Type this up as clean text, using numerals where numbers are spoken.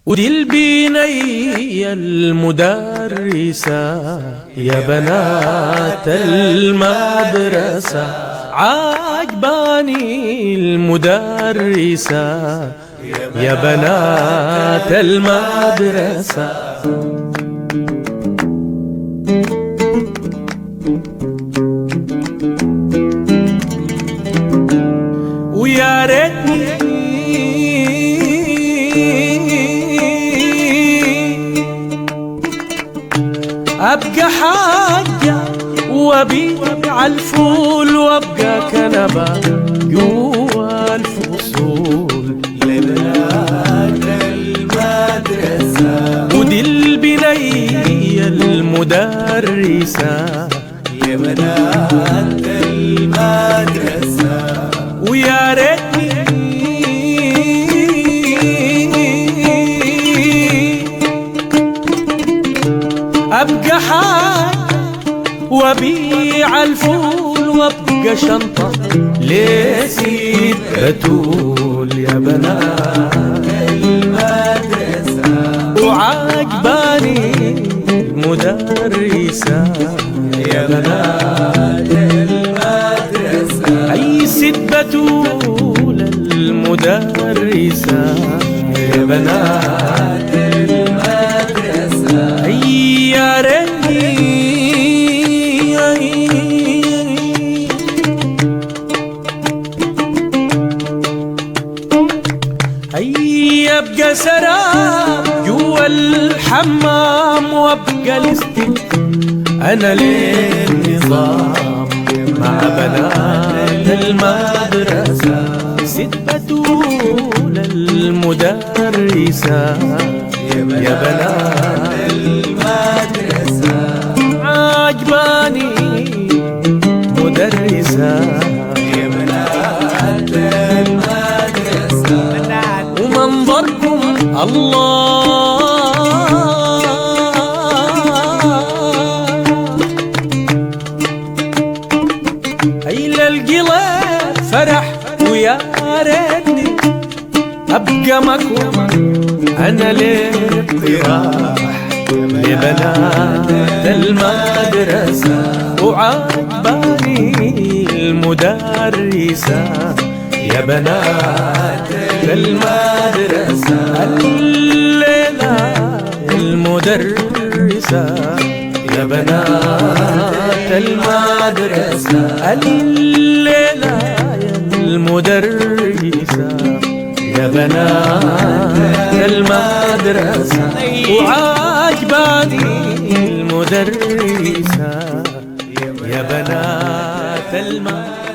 ودي البنية المدرسة يا بنات المدرسة، عجباني المدرسة يا بنات المدرسة. ويا ريتني أبقى حاجة وأبيع الفول وأبقى كنبة جوا الفصول لبنات المدرسة. ودي البنية المدرسة يا بنات المدرسة. ويا ريتني أبقى حاجة وأبيع الفول وأبقى شنطة لسيد بتول يا بنات المدرسة. وعجباني المدرسة يا بنات المدرسة. أي ست بتول المدرسة يا بنات المدرسة. يا ريتني هيا ابقى سراب جوا الحمام وابقى لستك انا للنظام مع بنات المدرسة. ست بتول المدرسة يا بنات المدرسة. عجباني مدرسة يا بنات المدرسة. ومنظركم الله هيل القلب فرح. ويا ريتني أبقى مكومة أنا للاقتراح لبنات المدرسة. وعجباني المدرسة يا بنات المدرسة. الليلة المدرسة يا بنات المدرسة. الليلة المدرسة يا بنات المدرسة. وعجباني المدرسة يا بنات المدرسة.